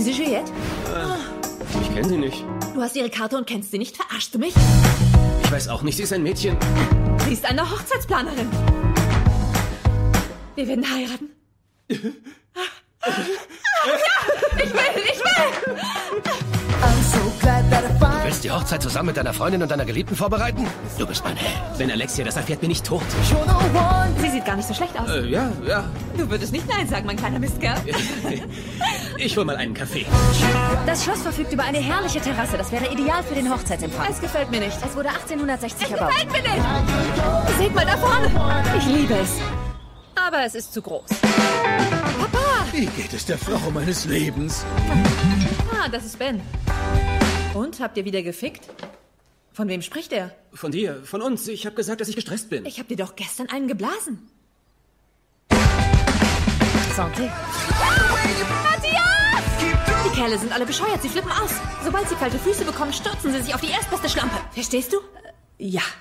Sie Juliette? Ich kenne sie nicht. Du hast ihre Karte und kennst sie nicht? Verarschst du mich? Ich weiß auch nicht, sie ist ein Mädchen. Sie ist eine Hochzeitsplanerin. Wir werden heiraten. Ja, ich will! Du willst die Hochzeit zusammen mit deiner Freundin und deiner Geliebten vorbereiten? Du bist mein Held. Wenn Alexia das erfährt, bin ich tot. Sie sieht gar nicht so schlecht aus. Ja. Du würdest nicht Nein sagen, mein kleiner Mistkerl. Ich hol mal einen Kaffee. Das Schloss verfügt über eine herrliche Terrasse. Das wäre ideal für den Hochzeitsempfang. Es gefällt mir nicht. Es wurde 1860 erbaut. Gefällt mir nicht! Seht mal da vorne! Ich liebe es. Aber es ist zu groß. Papa! Wie geht es der Frau meines Lebens? Ah, das ist Ben. Und, habt ihr wieder gefickt? Von wem spricht er? Von dir, von uns. Ich habe gesagt, dass ich gestresst bin. Ich hab dir doch gestern einen geblasen. Santé. Matthias! Die Kerle sind alle bescheuert, sie flippen aus. Sobald sie kalte Füße bekommen, stürzen sie sich auf die erstbeste Schlampe. Verstehst du? Ja.